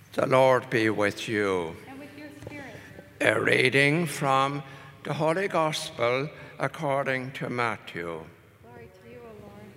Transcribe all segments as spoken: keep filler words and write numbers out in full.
The Lord be with you. And with your spirit. A reading from the Holy Gospel according to Matthew. Glory to you, O Lord.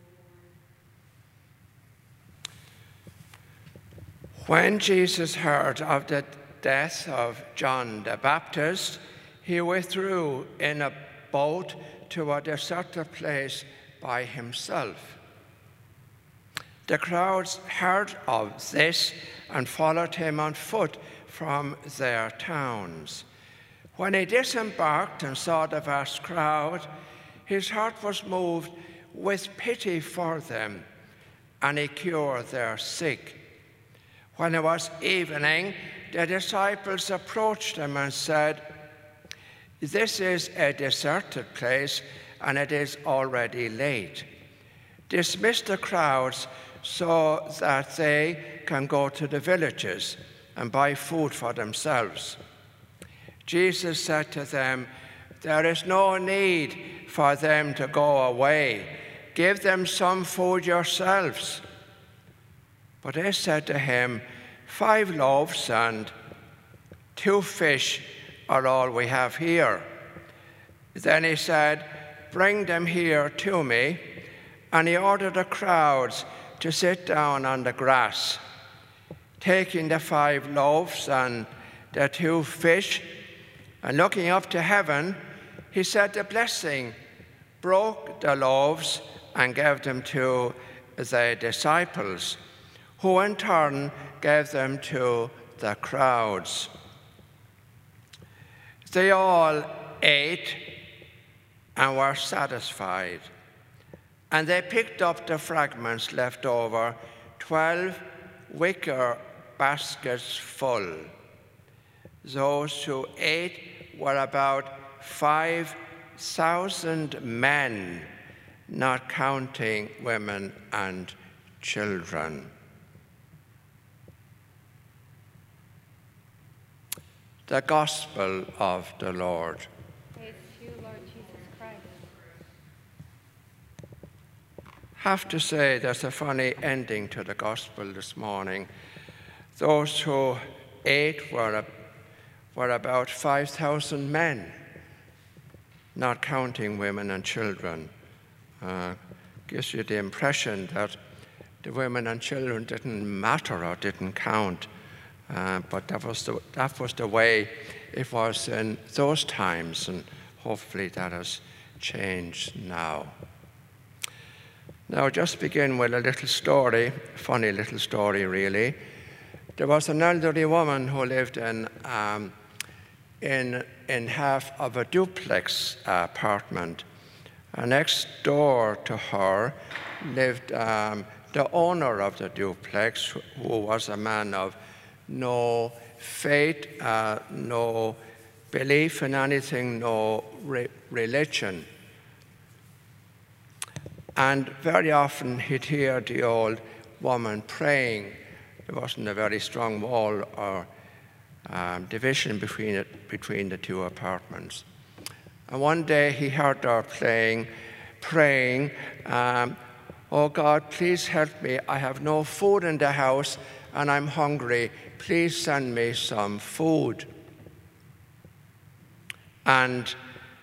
When Jesus heard of the death of John the Baptist, he withdrew in a boat to a deserted place by himself. The crowds heard of this and followed him on foot from their towns. When he disembarked and saw the vast crowd, his heart was moved with pity for them, and he cured their sick. When it was evening, the disciples approached him and said, "This is a deserted place, and it is already late. Dismiss the crowds so that they can go to the villages and buy food for themselves." Jesus said to them, "There is no need for them to go away. Give them some food yourselves." But they said to him, "Five loaves and two fish are all we have here." Then he said, "Bring them here to me." And he ordered the crowds to sit down on the grass. Taking the five loaves and the two fish, and looking up to heaven, he said the blessing, broke the loaves, and gave them to the disciples, who in turn gave them to the crowds. They all ate and were satisfied, and they picked up the fragments left over, twelve wicker baskets full. Those who ate were about five thousand men, not counting women and children. The Gospel of the Lord. Praise to you, Lord Jesus Christ. Have to say there's a funny ending to the Gospel this morning. Those who ate were, were about five thousand men, not counting women and children. Uh, gives you the impression that the women and children didn't matter or didn't count. Uh, but that was, the, that was the way it was in those times, and hopefully that has changed now. Now, just begin with a little story, funny little story, really. There was an elderly woman who lived in, um, in, in half of a duplex uh, apartment. And next door to her lived um, the owner of the duplex, who was a man of no faith, uh, no belief in anything, no re religion. And very often he'd hear the old woman praying. There wasn't a very strong wall or um, division between, it, between the two apartments. And one day he heard her playing, praying, um, "Oh God, please help me. I have no food in the house and I'm hungry. Please send me some food." And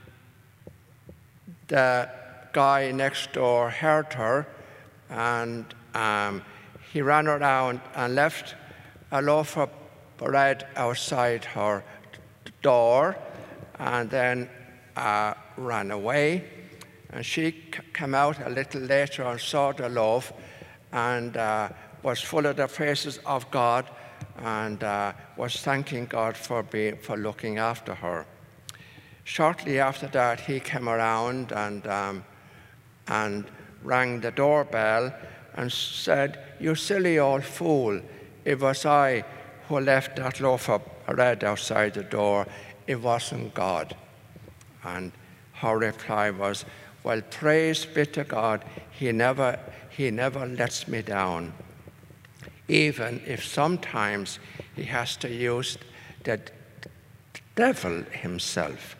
the guy next door heard her, and um, he ran around and left a loaf of bread outside her door, and then uh, ran away. And she came out a little later and saw the loaf, and uh, was full of the praises of God, and uh, was thanking God for, being, for looking after her. Shortly after that, he came around and, um, and rang the doorbell and said, "You silly old fool, it was I who left that loaf of bread outside the door. It wasn't God." And her reply was, "Well, praise be to God, he never, he never lets me down, even if sometimes he has to use the devil himself."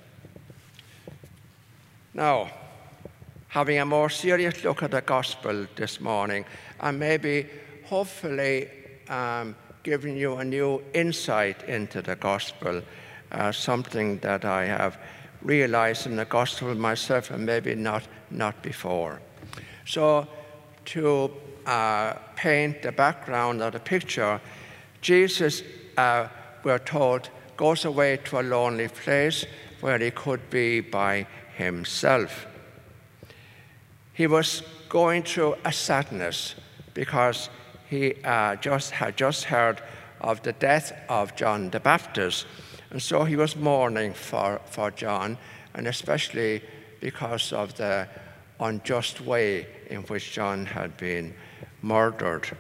Now, having a more serious look at the gospel this morning, and maybe, hopefully, um, giving you a new insight into the gospel, uh, something that I have realized in the gospel myself and maybe not, not before. So to uh, paint the background or the picture, Jesus, uh, we're told, goes away to a lonely place where he could be by himself. He was going through a sadness because he uh, just had just heard of the death of John the Baptist, and so he was mourning for, for John, and especially because of the unjust way in which John had been murdered.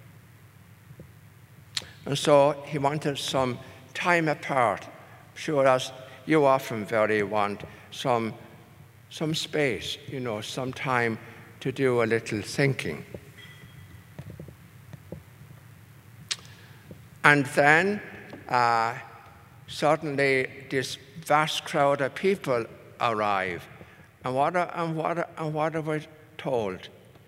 And so he wanted some time apart, sure as you often very want some, some space, you know, some time to do a little thinking. And then uh, suddenly this vast crowd of people arrive. And what are, and what are, and what are we told?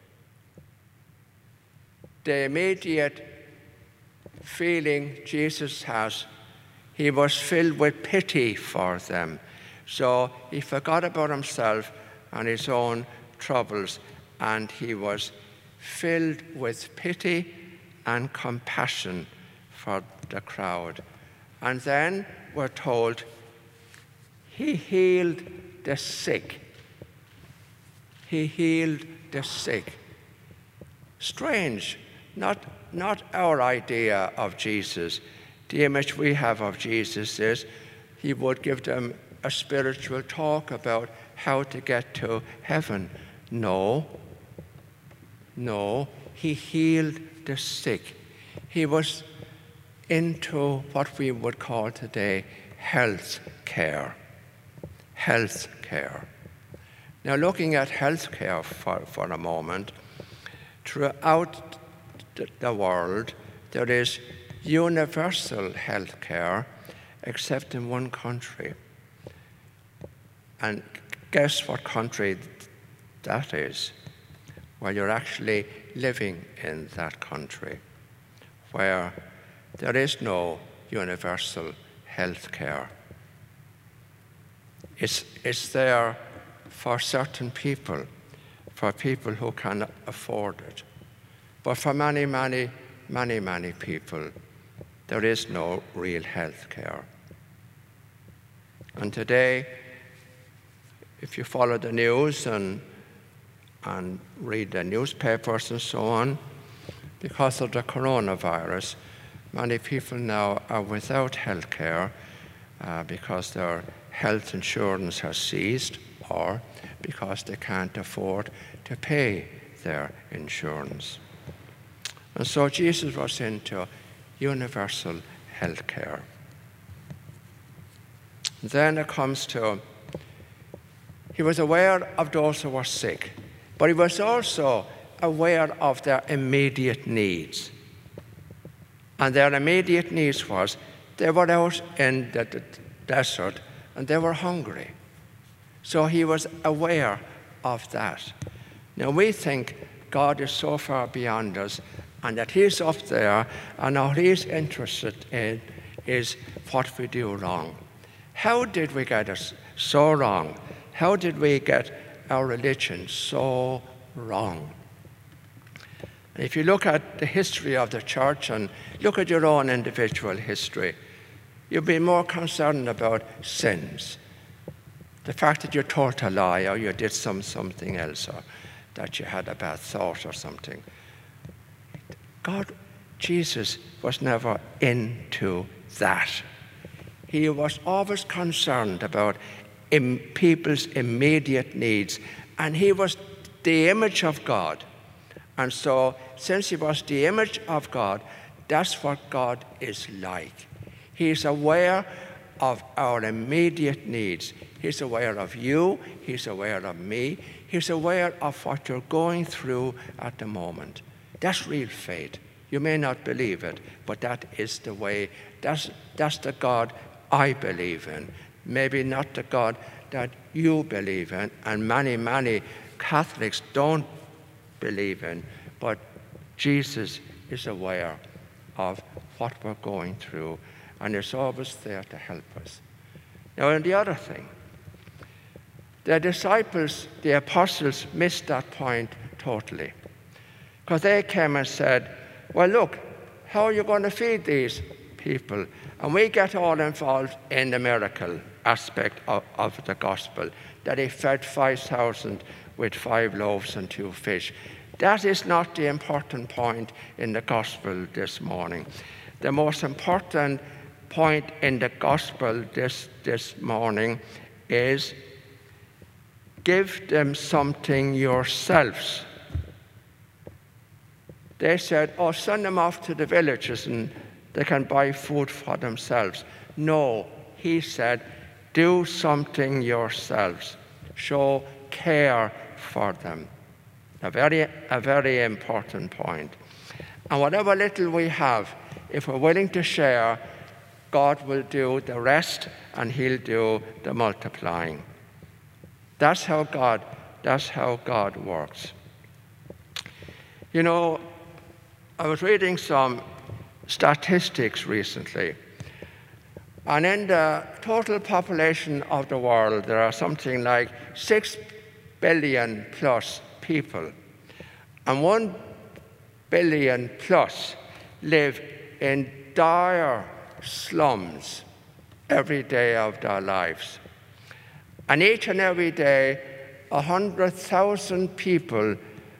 The immediate feeling Jesus has, he was filled with pity for them. So he forgot about himself and his own troubles, and he was filled with pity and compassion for the crowd. And then we're told he healed the sick. He healed the sick. Strange, not, not our idea of Jesus. The image we have of Jesus is he would give them a spiritual talk about how to get to heaven. No, no, he healed the sick. He was into what we would call today health care. Health care. Now, looking at health care for, for a moment, throughout the world, there is universal health care, except in one country. And guess what country that is? Well, you're actually living in that country, where there is no universal health care. It's, it's there for certain people, for people who can afford it. But for many, many, many, many people, there is no real health care. And today, if you follow the news and, and read the newspapers and so on, because of the coronavirus, many people now are without health care uh, because their health insurance has ceased or because they can't afford to pay their insurance. And so Jesus was into universal health care. Then it comes to, he was aware of those who were sick, but he was also aware of their immediate needs. And their immediate needs was, they were out in the desert and they were hungry. So he was aware of that. Now we think God is so far beyond us and that he's up there and all he's interested in is what we do wrong. How did we get it so wrong? How did we get our religion so wrong? If you look at the history of the church and look at your own individual history, you'll be more concerned about sins. The fact that you told a lie or you did some, something else or that you had a bad thought or something. God, Jesus was never into that. He was always concerned about im- people's immediate needs, and he was the image of God. And so, since he was the image of God, that's what God is like. He's aware of our immediate needs. He's aware of you. He's aware of me. He's aware of what you're going through at the moment. That's real faith. You may not believe it, but that is the way. That's, that's the God I believe in. Maybe not the God that you believe in, and many, many Catholics don't believe in, but Jesus is aware of what we're going through, and is always there to help us. Now, and the other thing, the disciples, the apostles, missed that point totally. Because they came and said, well, look, how are you going to feed these people? And we get all involved in the miracle aspect of, of the gospel, that he fed five thousand with five loaves and two fish. That is not the important point in the gospel this morning. The most important point in the gospel this, this morning is give them something yourselves. They said, oh, send them off to the villages and they can buy food for themselves. No, he said, do something yourselves. Show care for them. A very, a very important point. And whatever little we have, if we're willing to share, God will do the rest and he'll do the multiplying. That's how God, that's how God works. You know, I was reading some statistics recently, and in the total population of the world, there are something like six billion plus people, and one billion plus live in dire slums every day of their lives. And each and every day, one hundred thousand people,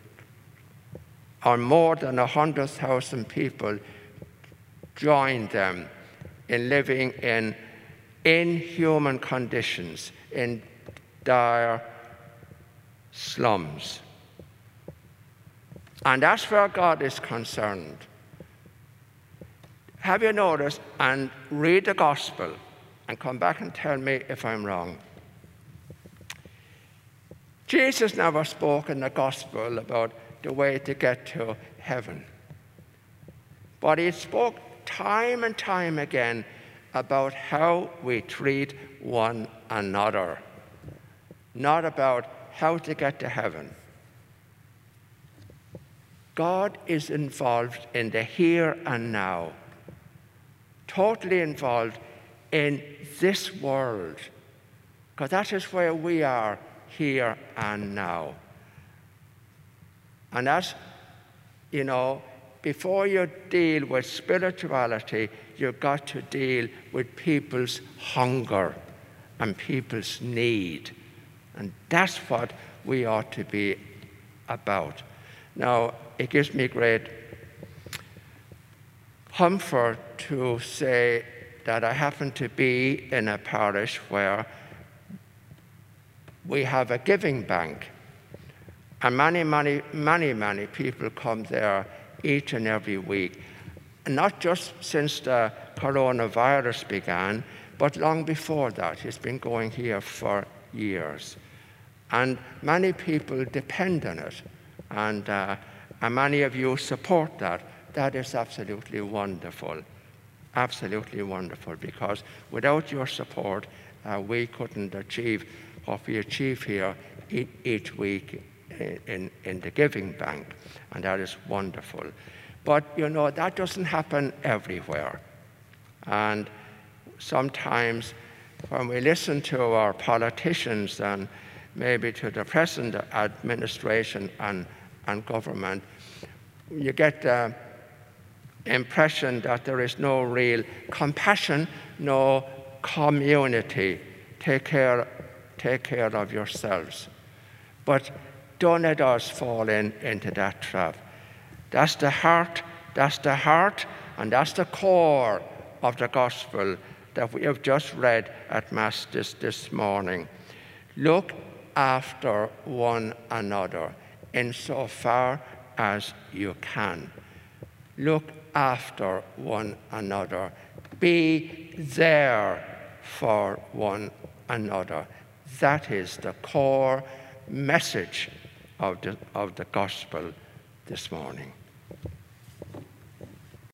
or more than one hundred thousand people, join them in living in inhuman conditions, in dire slums. And that's where God is concerned. Have you noticed, and read the gospel, and come back and tell me if I'm wrong. Jesus never spoke in the gospel about the way to get to heaven. But he spoke time and time again about how we treat one another, not about how to get to heaven. God is involved in the here and now, totally involved in this world, because that is where we are, here and now. And that's, you know, before you deal with spirituality, you've got to deal with people's hunger and people's need. And that's what we ought to be about. Now, it gives me great comfort to say that I happen to be in a parish where we have a giving bank. And many, many, many, many people come there each and every week. And not just since the coronavirus began, but long before that. It's been going here for years. And many people depend on it. And, uh, and many of you support that. That is absolutely wonderful. Absolutely wonderful, because without your support, uh, we couldn't achieve what we achieve here each week in, in the giving bank, and that is wonderful. But, you know, that doesn't happen everywhere. And sometimes when we listen to our politicians and maybe to the present administration and, and government, you get the impression that there is no real compassion, no community. Take care, take care of yourselves. But don't let us fall in, into that trap. That's the heart, that's the heart, and that's the core of the gospel that we have just read at Mass this, this morning. Look after one another insofar as you can. Look after one another. Be there for one another. That is the core message of the, of the gospel this morning.